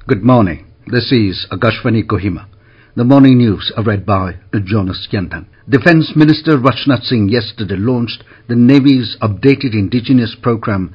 Good morning. This is Akashvani Kohima. The morning news are read by Jonas Yantan. Defense Minister Rajnath Singh yesterday launched the Navy's updated indigenous program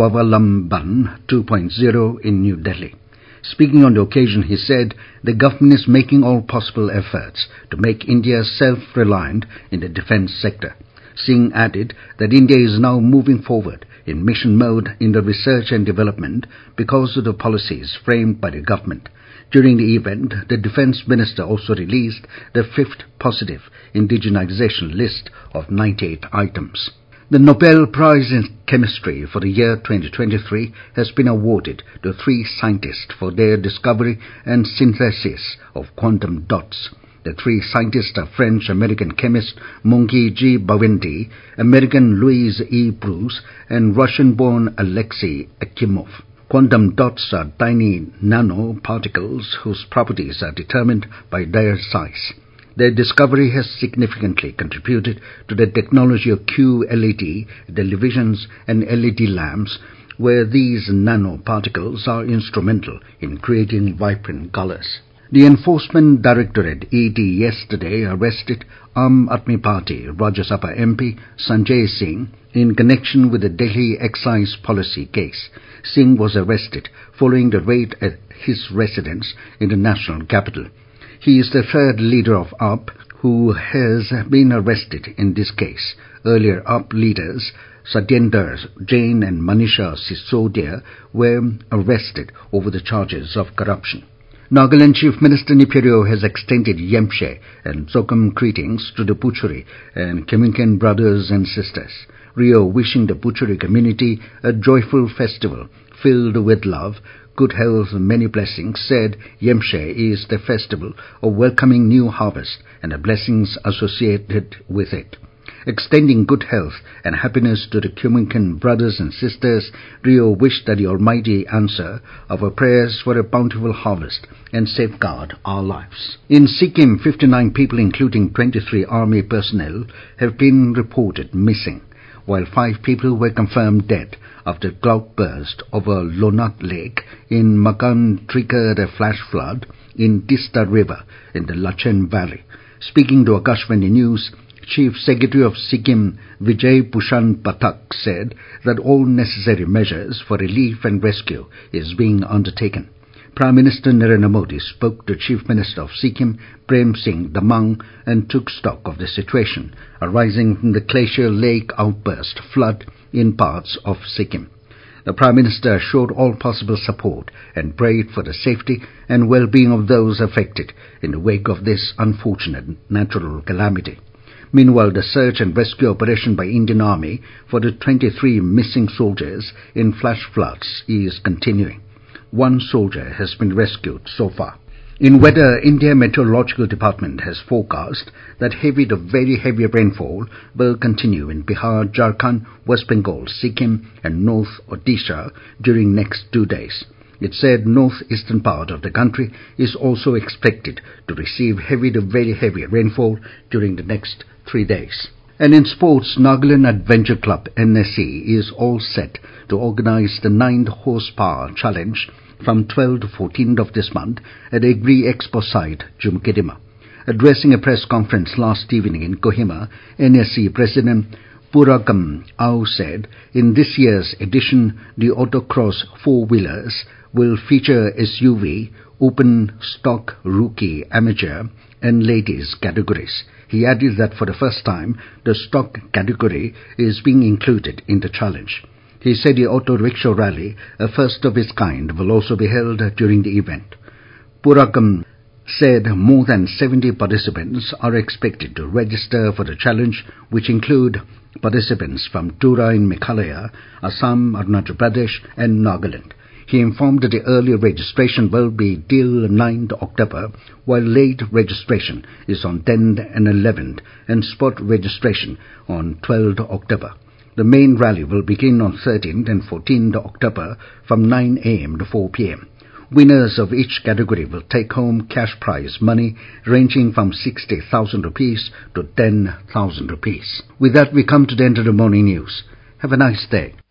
Swawalamban 2.0 in New Delhi. Speaking on the occasion, he said the government is making all possible efforts to make India self-reliant in the defense sector. Singh added that India is now moving forward in mission mode in the research and development because of the policies framed by the government. During the event, the Defence Minister also released the 5th positive indigenization list of 98 items. The Nobel Prize in Chemistry for the year 2023 has been awarded to 3 scientists for their discovery and synthesis of quantum dots. The 3 scientists are French-American chemist Mungi G. Bawendi, American Louise E. Bruce, and Russian-born Alexei Akimov. Quantum dots are tiny nanoparticles whose properties are determined by their size. Their discovery has significantly contributed to the technology of QLED televisions and LED lamps, where these nanoparticles are instrumental in creating vibrant colors. The Enforcement Directorate ED yesterday arrested Aam Aadmi Party Rajya Sabha MP Sanjay Singh in connection with the Delhi excise policy case. Singh was arrested following the raid at his residence in the national capital. He is the 3rd leader of AAP who has been arrested in this case. Earlier AAP leaders Satyendra Jain and Manisha Sisodia were arrested over the charges of corruption. Nagaland Chief Minister Neiphiu has extended Yemshe and Tsokam greetings to the Butchuri and Keminkan brothers and sisters. Rio wishing the Butchuri community a joyful festival filled with love, good health and many blessings, said Yemshe is the festival of welcoming new harvest and the blessings associated with it. Extending good health and happiness to the Keminkan brothers and sisters, Rio wished that the Almighty answer our prayers for a bountiful harvest and safeguard our lives. In Sikkim, 59 people, including 23 army personnel, have been reported missing, while 5 people were confirmed dead after cloudburst over Lonat Lake in Makan triggered a flash flood in Tista River in the Lachen Valley. Speaking to Akashvani News, Chief Secretary of Sikkim Vijay Bhushan Pathak said that all necessary measures for relief and rescue is being undertaken. Prime Minister Narendra Modi spoke to Chief Minister of Sikkim Prem Singh Damang and took stock of the situation arising from the Glacier Lake outburst flood in parts of Sikkim. The Prime Minister assured all possible support and prayed for the safety and well-being of those affected in the wake of this unfortunate natural calamity. Meanwhile, the search and rescue operation by Indian Army for the 23 missing soldiers in flash floods is continuing. 1 soldier has been rescued so far. In weather, India Meteorological Department has forecast that heavy to very heavy rainfall will continue in Bihar, Jharkhand, West Bengal, Sikkim and North Odisha during next 2 days. It said northeastern part of the country is also expected to receive heavy to very heavy rainfall during the next 3 days. And in sports, Nagaland Adventure Club NSE is all set to organize the 9th Horsepower Challenge from 12th to 14th of this month at Agri Expo site, Jumkidima. Addressing a press conference last evening in Kohima, NSE President Puragam Au said, in this year's edition, the autocross 4-wheelers will feature SUV, open stock, rookie, amateur and ladies categories. He added that for the first time, the stock category is being included in the challenge. He said the auto rickshaw rally, a first of its kind, will also be held during the event. Puragam said more than 70 participants are expected to register for the challenge, which include participants from Tura in Meghalaya, Assam, Arunachal Pradesh and Nagaland. He informed that the early registration will be till 9th October, while late registration is on 10th and 11th, and spot registration on 12th October. The main rally will begin on 13th and 14th October from 9 a.m. to 4 p.m. Winners of each category will take home cash prize money ranging from 60,000 rupees to 10,000 rupees. With that, we come to the end of the morning news. Have a nice day.